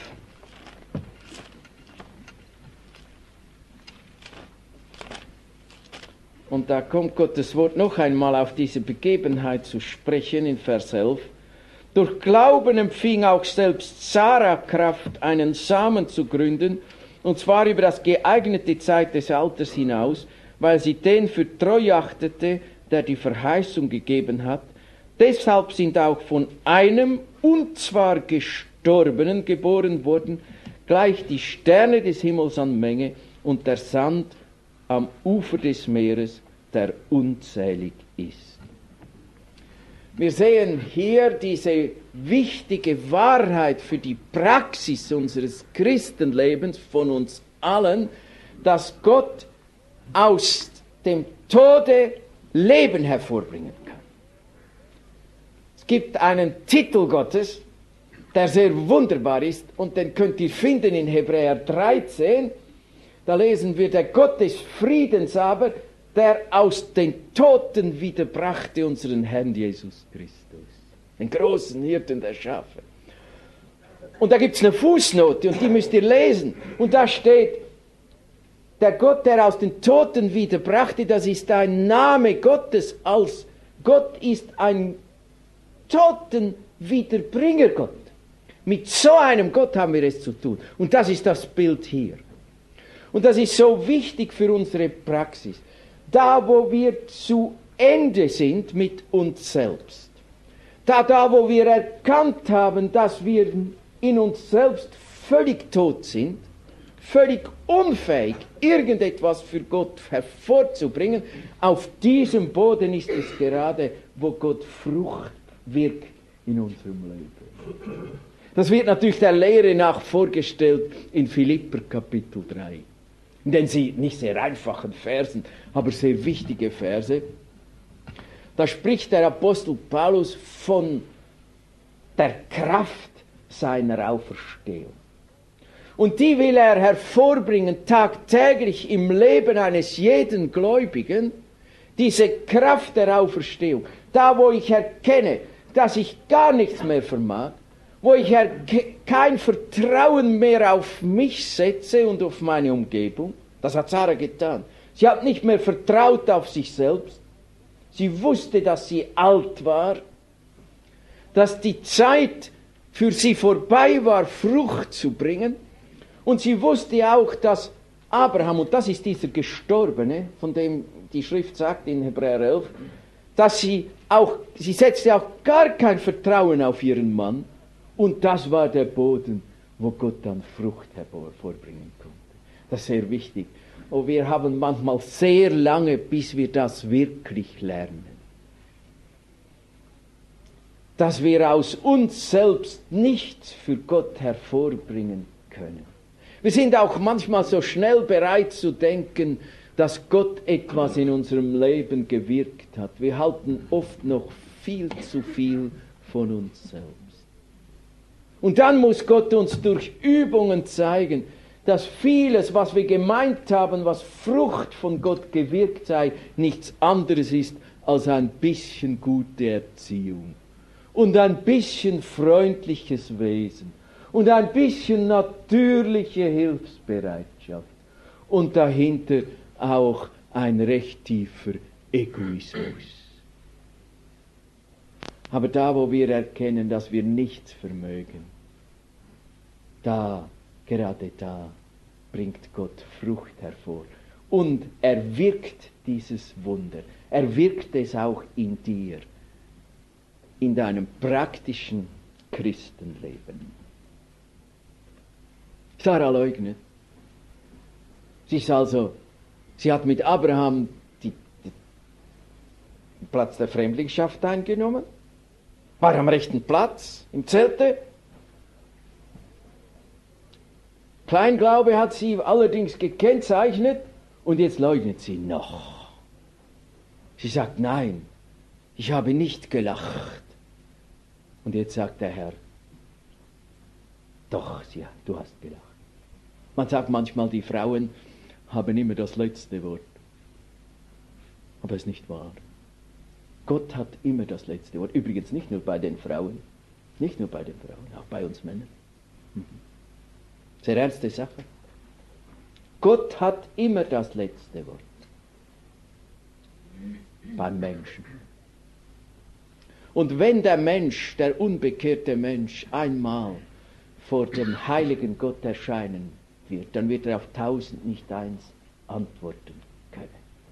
Und da kommt Gottes Wort noch einmal auf diese Begebenheit zu sprechen in Vers 11. Durch Glauben empfing auch selbst Sarah Kraft, einen Samen zu gründen, und zwar über das geeignete Zeit des Alters hinaus, weil sie den für treu achtete, der die Verheißung gegeben hat. Deshalb sind auch von einem, und zwar Gestorbenen, geboren worden, gleich die Sterne des Himmels an Menge und der Sand am Ufer des Meeres, der unzählig ist. Wir sehen hier diese wichtige Wahrheit für die Praxis unseres Christenlebens von uns allen, dass Gott aus dem Tode Leben hervorbringen kann. Es gibt einen Titel Gottes, der sehr wunderbar ist, und den könnt ihr finden in Hebräer 13. Da lesen wir, der Gott des Friedens aber, der aus den Toten wiederbrachte unseren Herrn Jesus Christus, den großen Hirten der Schafe. Und da gibt es eine Fußnote, und die müsst ihr lesen. Und da steht, der Gott, der aus den Toten wiederbrachte, das ist ein Name Gottes, als Gott ist ein Totenwiederbringer Gott. Mit so einem Gott haben wir es zu tun. Und das ist das Bild hier. Und das ist so wichtig für unsere Praxis. Da, wo wir zu Ende sind mit uns selbst, da, wo wir erkannt haben, dass wir in uns selbst völlig tot sind, völlig unfähig, irgendetwas für Gott hervorzubringen, auf diesem Boden ist es gerade, wo Gott Frucht wirkt in unserem Leben. Das wird natürlich der Lehre nach vorgestellt in Philipper Kapitel 3. Denn sie nicht sehr einfachen Versen, aber sehr wichtige Verse. Da spricht der Apostel Paulus von der Kraft seiner Auferstehung. Und die will er hervorbringen tagtäglich im Leben eines jeden Gläubigen, diese Kraft der Auferstehung. Da, wo ich erkenne, dass ich gar nichts mehr vermag, wo ich kein Vertrauen mehr auf mich setze und auf meine Umgebung. Das hat Sarah getan. Sie hat nicht mehr vertraut auf sich selbst. Sie wusste, dass sie alt war, dass die Zeit für sie vorbei war, Frucht zu bringen. Und sie wusste auch, dass Abraham, und das ist dieser Gestorbene, von dem die Schrift sagt in Hebräer 11, dass sie setzte auch gar kein Vertrauen auf ihren Mann. Und das war der Boden, wo Gott dann Frucht hervorbringen konnte. Das ist sehr wichtig. Und wir haben manchmal sehr lange, bis wir das wirklich lernen. Dass wir aus uns selbst nichts für Gott hervorbringen können. Wir sind auch manchmal so schnell bereit zu denken, dass Gott etwas in unserem Leben gewirkt hat. Wir halten oft noch viel zu viel von uns selbst. Und dann muss Gott uns durch Übungen zeigen, dass vieles, was wir gemeint haben, was Frucht von Gott gewirkt sei, nichts anderes ist als ein bisschen gute Erziehung und ein bisschen freundliches Wesen und ein bisschen natürliche Hilfsbereitschaft und dahinter auch ein recht tiefer Egoismus. Aber da, wo wir erkennen, dass wir nichts vermögen, gerade da bringt Gott Frucht hervor. Und er wirkt dieses Wunder. Er wirkt es auch in dir, in deinem praktischen Christenleben. Sarah leugnet. Sie hat mit Abraham den Platz der Fremdlingschaft eingenommen, war am rechten Platz im Zelte. Kleinglaube hat sie allerdings gekennzeichnet und jetzt leugnet sie noch. Sie sagt, nein, ich habe nicht gelacht. Und jetzt sagt der Herr, doch, ja, du hast gelacht. Man sagt manchmal, die Frauen haben immer das letzte Wort. Aber es ist nicht wahr. Gott hat immer das letzte Wort. Übrigens nicht nur bei den Frauen, auch bei uns Männern. Sehr ernste Sache. Gott hat immer das letzte Wort. Beim Menschen. Und wenn der Mensch, der unbekehrte Mensch, einmal vor dem heiligen Gott erscheinen wird, dann wird er auf 1000 nicht eins antworten können.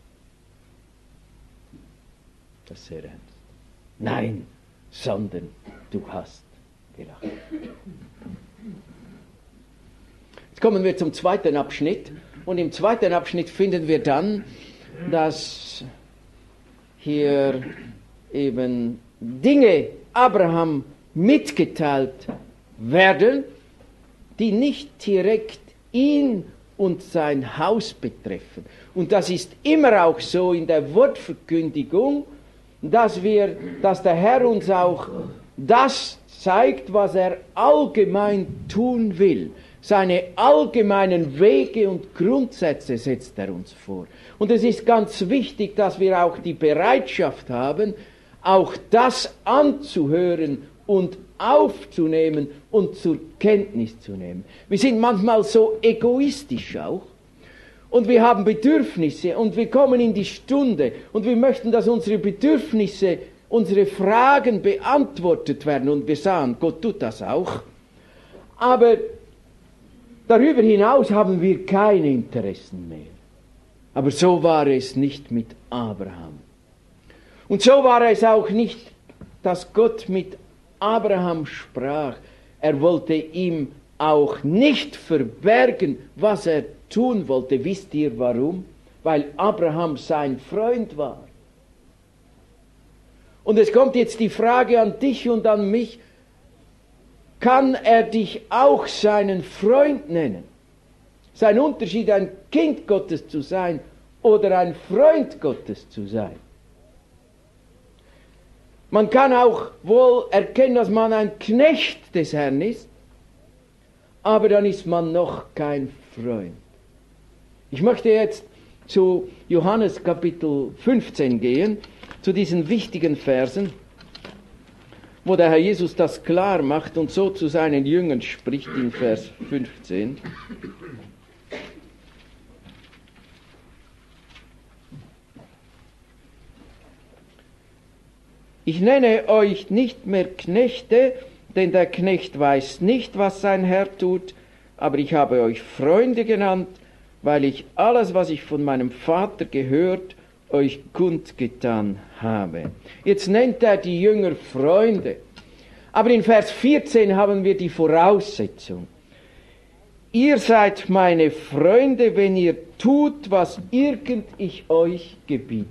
Das ist sehr ernst. Nein, sondern du hast gelacht. Jetzt kommen wir zum zweiten Abschnitt. Und im zweiten Abschnitt finden wir dann, dass hier eben Dinge Abraham mitgeteilt werden, die nicht direkt ihn und sein Haus betreffen. Und das ist immer auch so in der Wortverkündigung, dass der Herr uns auch das zeigt, was er allgemein tun will. Seine allgemeinen Wege und Grundsätze setzt er uns vor. Und es ist ganz wichtig, dass wir auch die Bereitschaft haben, auch das anzuhören und aufzunehmen und zur Kenntnis zu nehmen. Wir sind manchmal so egoistisch auch. Und wir haben Bedürfnisse und wir kommen in die Stunde und wir möchten, dass unsere Bedürfnisse, unsere Fragen beantwortet werden. Und wir sahen, Gott tut das auch. Aber Darüber hinaus haben wir keine Interessen mehr. Aber so war es nicht mit Abraham. Und so war es auch nicht, dass Gott mit Abraham sprach. Er wollte ihm auch nicht verbergen, was er tun wollte. Wisst ihr warum? Weil Abraham sein Freund war. Und es kommt jetzt die Frage an dich und an mich, kann er dich auch seinen Freund nennen? Es ist ein Unterschied, ein Kind Gottes zu sein oder ein Freund Gottes zu sein. Man kann auch wohl erkennen, dass man ein Knecht des Herrn ist, aber dann ist man noch kein Freund. Ich möchte jetzt zu Johannes Kapitel 15 gehen, zu diesen wichtigen Versen, wo der Herr Jesus das klar macht und so zu seinen Jüngern spricht in Vers 15. Ich nenne euch nicht mehr Knechte, denn der Knecht weiß nicht, was sein Herr tut, aber ich habe euch Freunde genannt, weil ich alles, was ich von meinem Vater gehört, euch kundgetan habe. Jetzt nennt er die Jünger Freunde. Aber in Vers 14 haben wir die Voraussetzung. Ihr seid meine Freunde, wenn ihr tut, was irgend ich euch gebiete.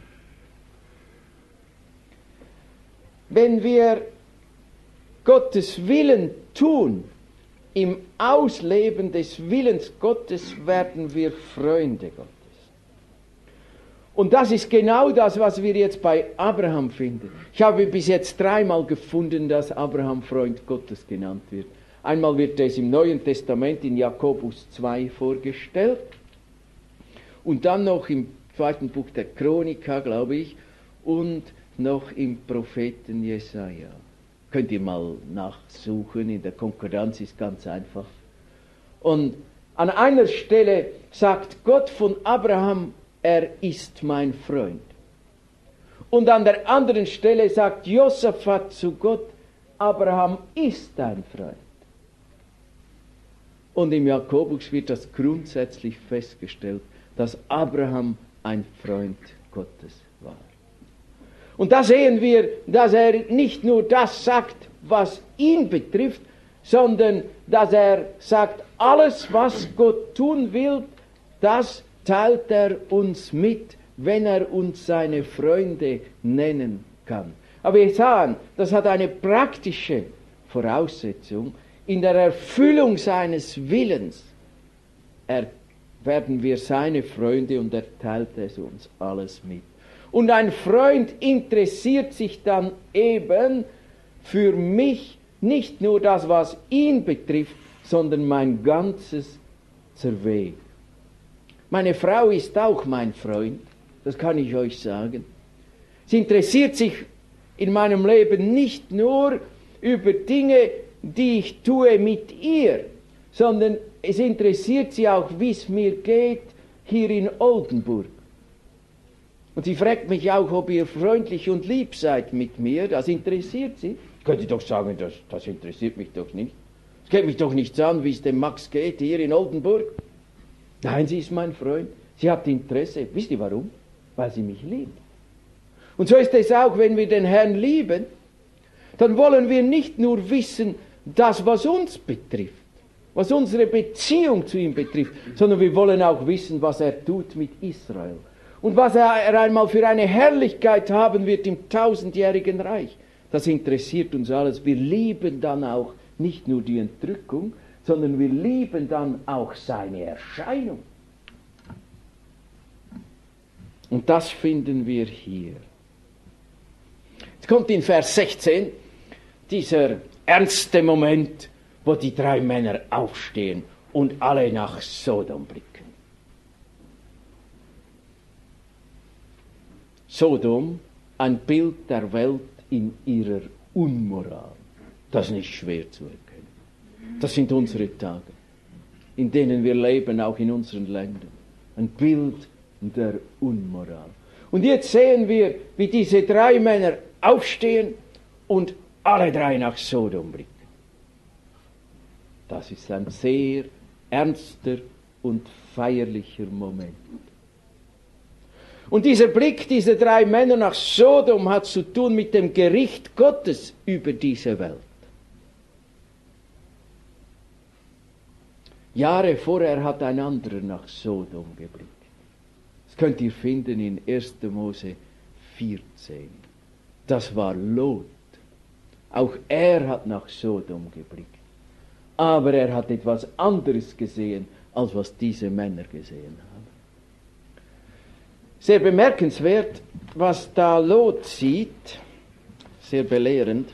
Wenn wir Gottes Willen tun, im Ausleben des Willens Gottes werden wir Freunde Gottes. Und das ist genau das, was wir jetzt bei Abraham finden. Ich habe bis jetzt 3-mal gefunden, dass Abraham Freund Gottes genannt wird. Einmal wird es im Neuen Testament in Jakobus 2 vorgestellt und dann noch im 2. Buch der Chronika, glaube ich, und noch im Propheten Jesaja. Könnt ihr mal nachsuchen, in der Konkordanz ist ganz einfach. Und an einer Stelle sagt Gott von Abraham, er ist mein Freund. Und an der anderen Stelle sagt Josaphat zu Gott, Abraham ist dein Freund. Und im Jakobus wird das grundsätzlich festgestellt, dass Abraham ein Freund Gottes war. Und da sehen wir, dass er nicht nur das sagt, was ihn betrifft, sondern dass er sagt, alles, was Gott tun will, das teilt er uns mit, wenn er uns seine Freunde nennen kann. Aber wir sahen, das hat eine praktische Voraussetzung. In der Erfüllung seines Willens werden wir seine Freunde und er teilt es uns alles mit. Und ein Freund interessiert sich dann eben für mich nicht nur das, was ihn betrifft, sondern mein ganzes Zerweg. Meine Frau ist auch mein Freund, das kann ich euch sagen. Sie interessiert sich in meinem Leben nicht nur über Dinge, die ich tue mit ihr, sondern es interessiert sie auch, wie es mir geht hier in Oldenburg. Und sie fragt mich auch, ob ihr freundlich und lieb seid mit mir. Das interessiert sie. Könnt ihr doch sagen, das interessiert mich doch nicht. Es geht mich doch nichts an, wie es dem Max geht hier in Oldenburg. Nein, sie ist mein Freund. Sie hat Interesse. Wisst ihr warum? Weil sie mich liebt. Und so ist es auch, wenn wir den Herrn lieben, dann wollen wir nicht nur wissen, das, was uns betrifft, was unsere Beziehung zu ihm betrifft, sondern wir wollen auch wissen, was er tut mit Israel. Und was er einmal für eine Herrlichkeit haben wird im 1000-jährigen Reich, das interessiert uns alles. Wir lieben dann auch nicht nur die Entrückung, sondern wir lieben dann auch seine Erscheinung. Und das finden wir hier. Jetzt kommt in Vers 16 dieser ernste Moment, wo die 3 Männer aufstehen und alle nach Sodom blicken. Sodom, ein Bild der Welt in ihrer Unmoral. Das ist nicht schwer zu erkennen. Das sind unsere Tage, in denen wir leben, auch in unseren Ländern. Ein Bild der Unmoral. Und jetzt sehen wir, wie diese 3 Männer aufstehen und alle 3 nach Sodom blicken. Das ist ein sehr ernster und feierlicher Moment. Und dieser Blick dieser 3 Männer nach Sodom hat zu tun mit dem Gericht Gottes über diese Welt. Jahre vorher hat ein anderer nach Sodom geblickt. Das könnt ihr finden in 1. Mose 14. Das war Lot. Auch er hat nach Sodom geblickt. Aber er hat etwas anderes gesehen, als was diese Männer gesehen haben. Sehr bemerkenswert, was da Lot sieht, sehr belehrend.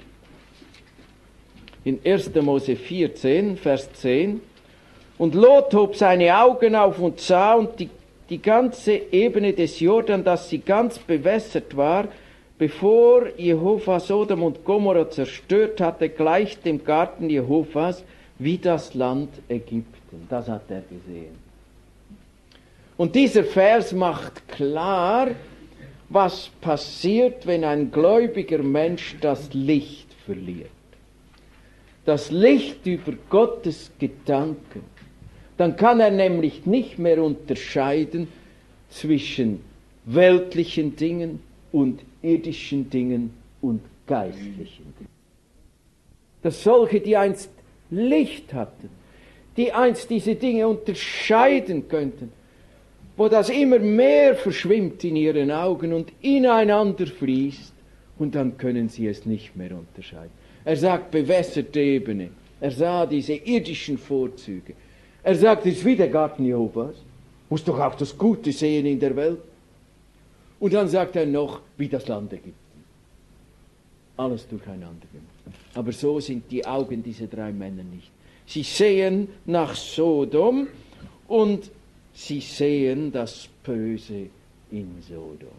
In 1. Mose 14, Vers 10. Und Lot hob seine Augen auf und sah, und die ganze Ebene des Jordan, dass sie ganz bewässert war, bevor Jehova Sodom und Gomorra zerstört hatte, gleich dem Garten Jehovas, wie das Land Ägypten. Das hat er gesehen. Und dieser Vers macht klar, was passiert, wenn ein gläubiger Mensch das Licht verliert. Das Licht über Gottes Gedanken. Dann kann er nämlich nicht mehr unterscheiden zwischen weltlichen Dingen und irdischen Dingen und geistlichen Dingen. Dass solche, die einst Licht hatten, die einst diese Dinge unterscheiden könnten, wo das immer mehr verschwimmt in ihren Augen und ineinander fließt, und dann können sie es nicht mehr unterscheiden. Er sagt bewässerte Ebene, er sah diese irdischen Vorzüge, er sagt, es ist wie der Garten Jehovas, muss doch auch das Gute sehen in der Welt. Und dann sagt er noch, wie das Land Ägypten. Alles durcheinander gemacht. Aber so sind die Augen dieser 3 Männer nicht. Sie sehen nach Sodom und sie sehen das Böse in Sodom.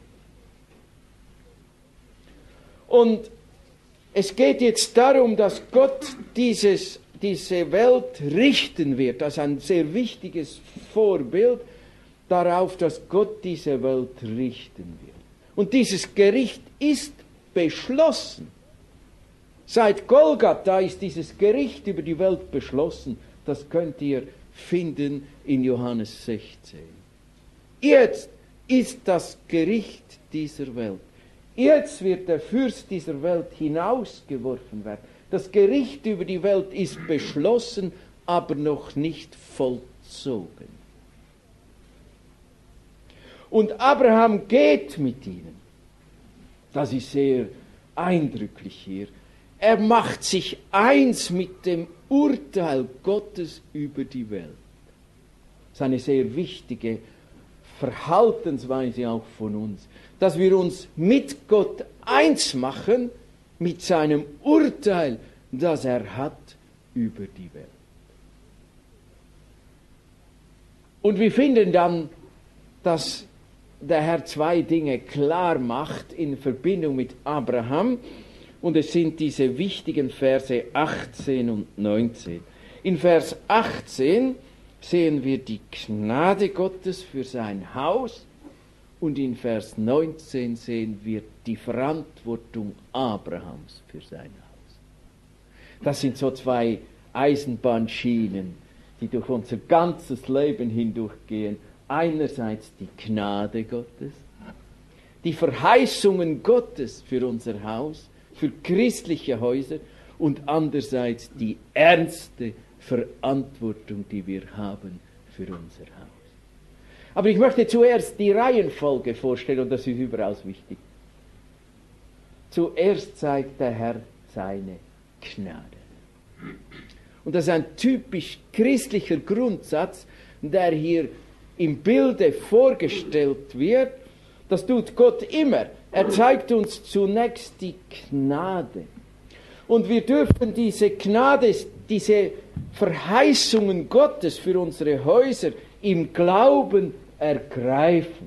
Und es geht jetzt darum, dass Gott diese Welt richten wird. Das ist ein sehr wichtiges Vorbild darauf, dass Gott diese Welt richten wird. Und dieses Gericht ist beschlossen. Seit Golgatha ist dieses Gericht über die Welt beschlossen. Das könnt ihr finden in Johannes 16. Jetzt ist das Gericht dieser Welt. Jetzt wird der Fürst dieser Welt hinausgeworfen werden. Das Gericht über die Welt ist beschlossen, aber noch nicht vollzogen. Und Abraham geht mit ihnen. Das ist sehr eindrücklich hier. Er macht sich eins mit dem Urteil Gottes über die Welt. Das ist eine sehr wichtige Verhaltensweise auch von uns, dass wir uns mit Gott eins machen, mit seinem Urteil, das er hat über die Welt. Und wir finden dann, dass der Herr 2 Dinge klar macht in Verbindung mit Abraham, und es sind diese wichtigen Verse 18 und 19. In Vers 18 sehen wir die Gnade Gottes für sein Haus, und in Vers 19 sehen wir die Verantwortung Abrahams für sein Haus. Das sind so 2 Eisenbahnschienen, die durch unser ganzes Leben hindurchgehen. Einerseits die Gnade Gottes, die Verheißungen Gottes für unser Haus, für christliche Häuser, und andererseits die ernste Verantwortung, die wir haben für unser Haus. Aber ich möchte zuerst die Reihenfolge vorstellen, und das ist überaus wichtig. Zuerst zeigt der Herr seine Gnade. Und das ist ein typisch christlicher Grundsatz, der hier im Bilde vorgestellt wird. Das tut Gott immer. Er zeigt uns zunächst die Gnade. Und wir dürfen diese Gnade, diese Verheißungen Gottes für unsere Häuser im Glauben ergreifen.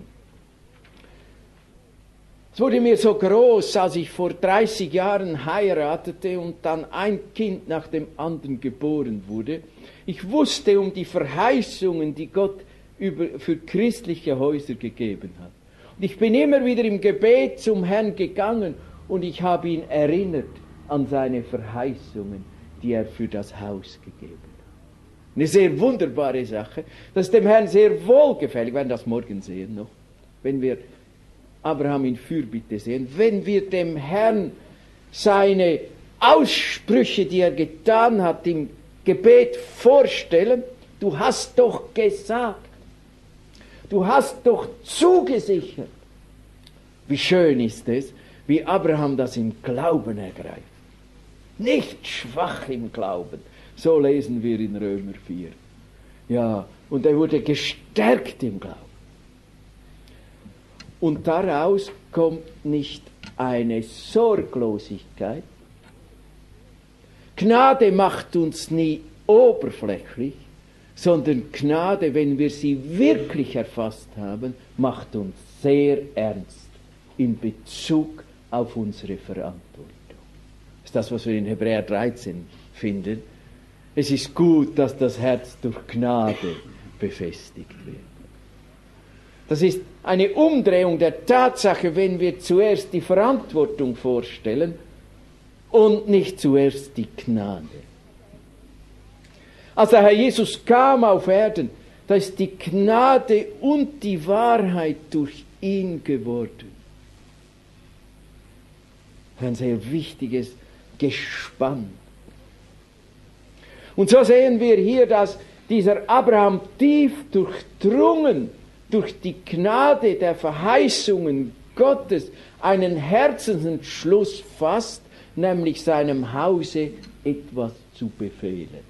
Es wurde mir so groß, als ich vor 30 Jahren heiratete und dann ein Kind nach dem anderen geboren wurde. Ich wusste um die Verheißungen, die Gott für christliche Häuser gegeben hat. Und ich bin immer wieder im Gebet zum Herrn gegangen und ich habe ihn erinnert an seine Verheißungen, die er für das Haus gegeben hat. Eine sehr wunderbare Sache. Das ist dem Herrn sehr wohlgefällig. Wir werden das morgen sehen noch, wenn wir Abraham in Fürbitte sehen. Wenn wir dem Herrn seine Aussprüche, die er getan hat, im Gebet vorstellen, du hast doch gesagt, du hast doch zugesichert. Wie schön ist es, wie Abraham das im Glauben ergreift. Nicht schwach im Glauben. So lesen wir in Römer 4. Ja, und er wurde gestärkt im Glauben. Und daraus kommt nicht eine Sorglosigkeit. Gnade macht uns nie oberflächlich, sondern Gnade, wenn wir sie wirklich erfasst haben, macht uns sehr ernst in Bezug auf unsere Verantwortung. Das ist das, was wir in Hebräer 13 finden. Es ist gut, dass das Herz durch Gnade befestigt wird. Das ist eine Umdrehung der Tatsache, wenn wir zuerst die Verantwortung vorstellen und nicht zuerst die Gnade. Als der Herr Jesus kam auf Erden, da ist die Gnade und die Wahrheit durch ihn geworden. Ein sehr wichtiges Gespann. Und so sehen wir hier, dass dieser Abraham tief durchdrungen durch die Gnade der Verheißungen Gottes einen Herzensentschluss fasst, nämlich seinem Hause etwas zu befehlen.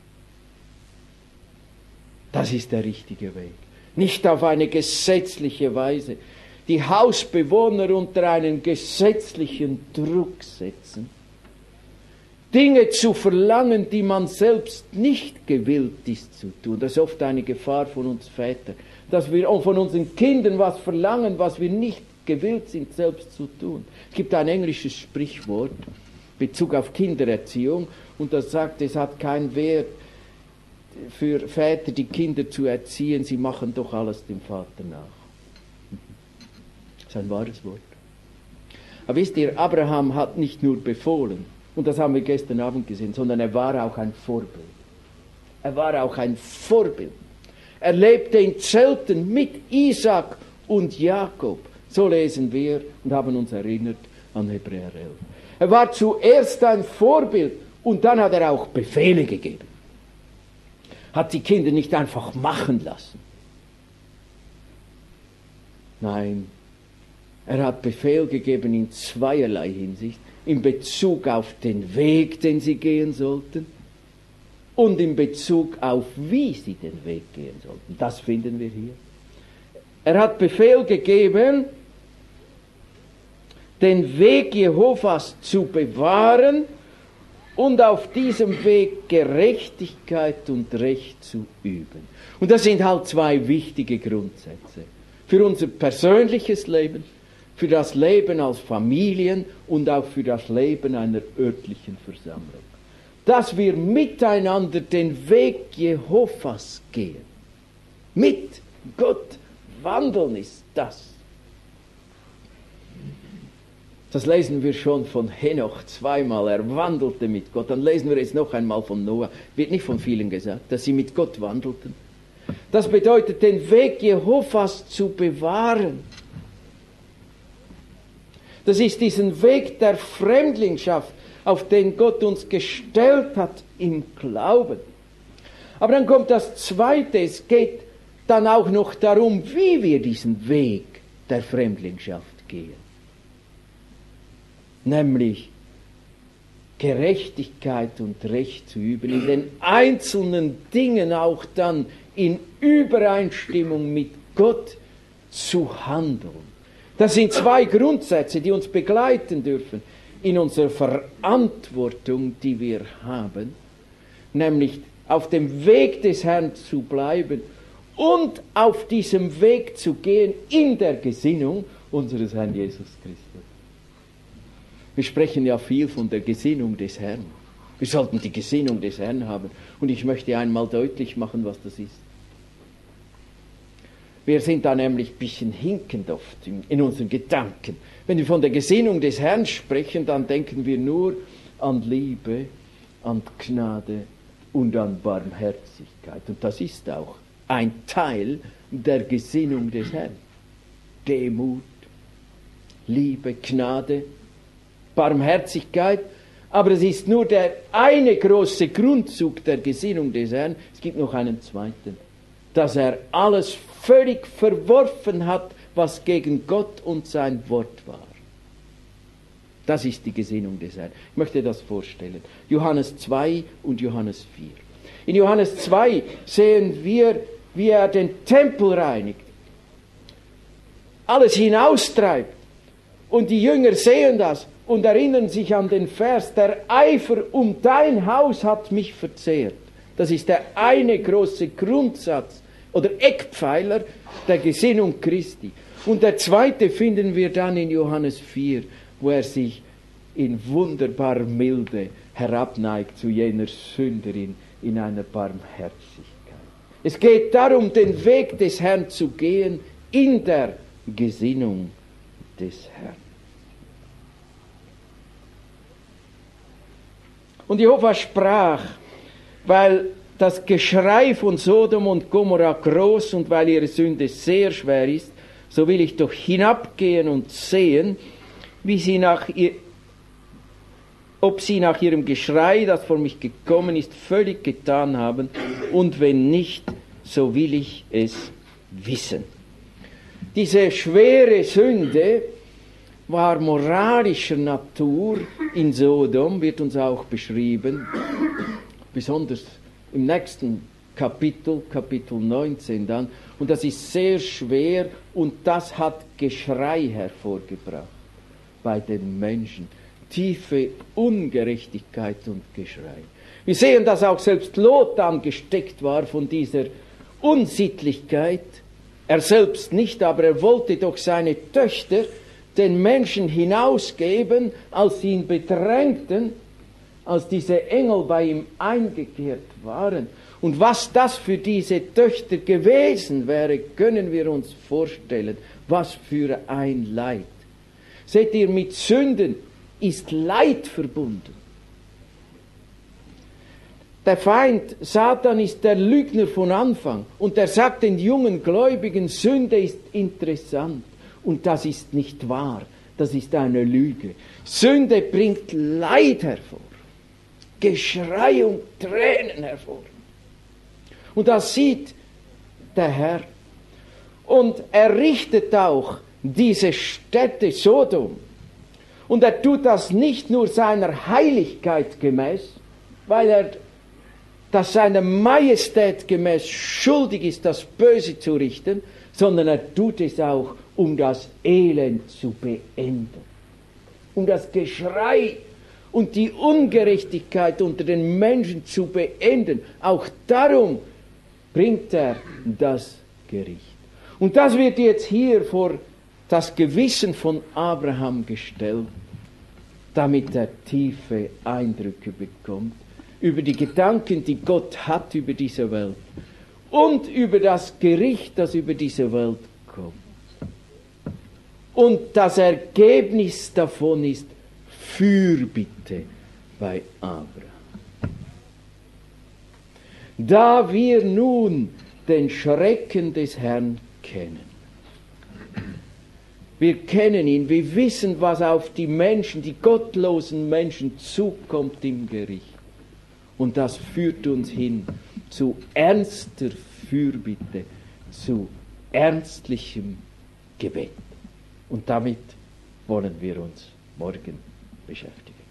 Das ist der richtige Weg. Nicht auf eine gesetzliche Weise. Die Hausbewohner unter einen gesetzlichen Druck setzen. Dinge zu verlangen, die man selbst nicht gewillt ist zu tun. Das ist oft eine Gefahr von uns Vätern, dass wir von unseren Kindern was verlangen, was wir nicht gewillt sind, selbst zu tun. Es gibt ein englisches Sprichwort in Bezug auf Kindererziehung und das sagt, es hat keinen Wert für Väter, die Kinder zu erziehen, sie machen doch alles dem Vater nach. Das ist ein wahres Wort. Aber wisst ihr, Abraham hat nicht nur befohlen, und das haben wir gestern Abend gesehen, sondern er war auch ein Vorbild. Er war auch ein Vorbild. Er lebte in Zelten mit Isaak und Jakob. So lesen wir und haben uns erinnert an Hebräer 11. Er war zuerst ein Vorbild und dann hat er auch Befehle gegeben. Hat die Kinder nicht einfach machen lassen. Nein, er hat Befehl gegeben in zweierlei Hinsicht. In Bezug auf den Weg, den sie gehen sollten und in Bezug auf wie sie den Weg gehen sollten. Das finden wir hier. Er hat Befehl gegeben, den Weg Jehovas zu bewahren und auf diesem Weg Gerechtigkeit und Recht zu üben. Und das sind halt zwei wichtige Grundsätze für unser persönliches Leben, für das Leben als Familien und auch für das Leben einer örtlichen Versammlung. Dass wir miteinander den Weg Jehovas gehen. Mit Gott wandeln ist das. Das lesen wir schon von Henoch zweimal. Er wandelte mit Gott. Dann lesen wir jetzt noch einmal von Noah. Wird nicht von vielen gesagt, dass sie mit Gott wandelten. Das bedeutet, den Weg Jehovas zu bewahren. Das ist diesen Weg der Fremdlingschaft, auf den Gott uns gestellt hat im Glauben. Aber dann kommt das Zweite, es geht dann auch noch darum, wie wir diesen Weg der Fremdlingschaft gehen. Nämlich Gerechtigkeit und Recht zu üben, in den einzelnen Dingen auch dann in Übereinstimmung mit Gott zu handeln. Das sind zwei Grundsätze, die uns begleiten dürfen in unserer Verantwortung, die wir haben, nämlich auf dem Weg des Herrn zu bleiben und auf diesem Weg zu gehen in der Gesinnung unseres Herrn Jesus Christus. Wir sprechen ja viel von der Gesinnung des Herrn. Wir sollten die Gesinnung des Herrn haben und ich möchte einmal deutlich machen, was das ist. Wir sind da nämlich ein bisschen hinkend oft in unseren Gedanken. Wenn wir von der Gesinnung des Herrn sprechen, dann denken wir nur an Liebe, an Gnade und an Barmherzigkeit. Und das ist auch ein Teil der Gesinnung des Herrn. Demut, Liebe, Gnade, Barmherzigkeit. Aber es ist nur der eine große Grundzug der Gesinnung des Herrn. Es gibt noch einen zweiten. Dass er alles völlig verworfen hat, was gegen Gott und sein Wort war. Das ist die Gesinnung des Herrn. Ich möchte das vorstellen. Johannes 2 und Johannes 4. In Johannes 2 sehen wir, wie er den Tempel reinigt, alles hinaustreibt. Und die Jünger sehen das und erinnern sich an den Vers, der Eifer um dein Haus hat mich verzehrt. Das ist der eine große Grundsatz oder Eckpfeiler der Gesinnung Christi. Und der zweite finden wir dann in Johannes 4, wo er sich in wunderbarer Milde herabneigt zu jener Sünderin in einer Barmherzigkeit. Es geht darum, den Weg des Herrn zu gehen in der Gesinnung des Herrn. Und Jehova sprach, weil das Geschrei von Sodom und Gomorra groß und weil ihre Sünde sehr schwer ist, so will ich doch hinabgehen und sehen, ob sie nach ihrem Geschrei, das vor mich gekommen ist, völlig getan haben, und wenn nicht, so will ich es wissen. Diese schwere Sünde war moralischer Natur in Sodom, wird uns auch beschrieben, besonders im nächsten Kapitel, Kapitel 19 dann, und das ist sehr schwer und das hat Geschrei hervorgebracht bei den Menschen. Tiefe Ungerechtigkeit und Geschrei. Wir sehen, dass auch selbst Lot angesteckt war von dieser Unsittlichkeit. Er selbst nicht, aber er wollte doch seine Töchter den Menschen hinausgeben, als sie ihn bedrängten, als diese Engel bei ihm eingekehrt waren. Und was das für diese Töchter gewesen wäre, können wir uns vorstellen. Was für ein Leid. Seht ihr, mit Sünden ist Leid verbunden. Der Feind, Satan, ist der Lügner von Anfang. Und er sagt den jungen Gläubigen, Sünde ist interessant. Und das ist nicht wahr. Das ist eine Lüge. Sünde bringt Leid hervor. Geschrei und Tränen hervor. Und das sieht der Herr. Und er richtet auch diese Städte Sodom. Und er tut das nicht nur seiner Heiligkeit gemäß, weil er das seiner Majestät gemäß schuldig ist, das Böse zu richten, sondern er tut es auch, um das Elend zu beenden. Um das Geschrei und die Ungerechtigkeit unter den Menschen zu beenden. Auch darum bringt er das Gericht. Und das wird jetzt hier vor das Gewissen von Abraham gestellt, damit er tiefe Eindrücke bekommt über die Gedanken, die Gott hat über diese Welt und über das Gericht, das über diese Welt kommt. Und das Ergebnis davon ist Fürbitte bei Abraham. Da wir nun den Schrecken des Herrn kennen, wir kennen ihn, wir wissen, was auf die Menschen, die gottlosen Menschen zukommt im Gericht. Und das führt uns hin zu ernster Fürbitte, zu ernstlichem Gebet. Und damit wollen wir uns morgen beschäftigen.